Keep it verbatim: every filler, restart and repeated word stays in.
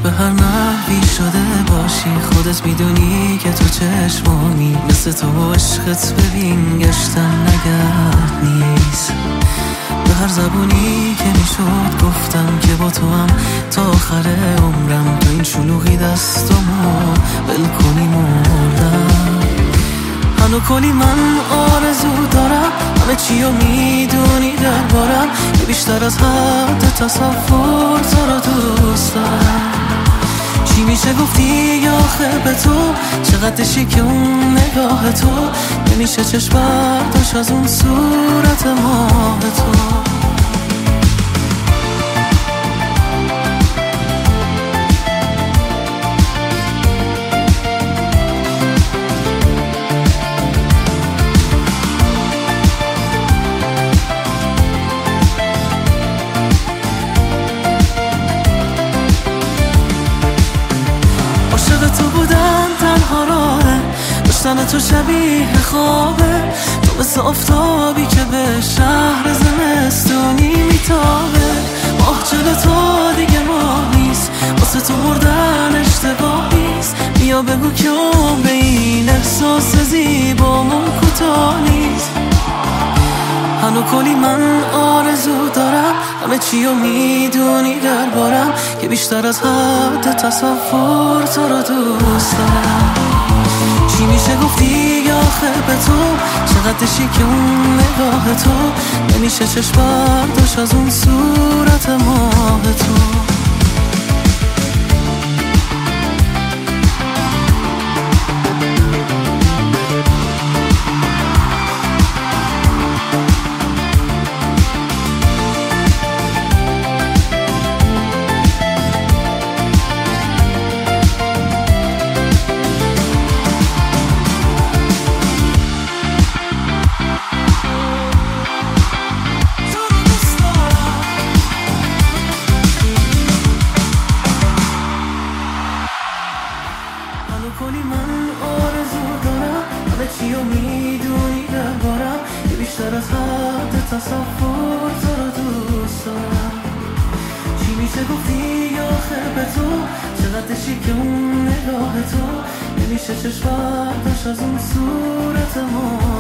به هر نحوی شده باشی، خودت میدونی که تو چشمانی مثل تو عشقت ببین گشتن نگرد نیست. به هر زبونی که میشد گفتم که با تو هم تا آخر عمرم، تو این شلوغی دستمو ول کنی مردم. هنو کلی من آرزو دارم، همه چی رو میدونی دربارم، که بیشتر از حد تصور تو رو دوست دارم. چی میشه گفتی یا آخه به تو، چقدر شیکه اون نگاه تو، نمیشه چشم برداشت از اون صورت ماه تو. تو بودن تنها راهه، داشتن تو شبیه خوابه، تو مثل آفتابی که به شهر زمستونی میتابه. ماه جلو تو دیگه ماه نیست، واسه تو مردن اشتباه نیست. بیا بگو که اون به این احساس زیبامون کوتاه نیست. هنو کلی من آرزو دارم، همه چی رو میدونی دربارم، که بیشتر از حد تصور تو رو دوست دارم. چی میشه گفتی یا آخه به تو، چقدر شیکه اون نگاه تو، نمیشه چشم برداشت از اون صورت ماه تو. کلی من آرزو دارم، همه چی رو میدونی دربارم، که بیشتر از حد تصور تو رو دوست دارم. چی میشه گفتی یا آخه به تو، چقدر شیکه اون نگاه تو، نمیشه چشم برداشت از اون صورت ما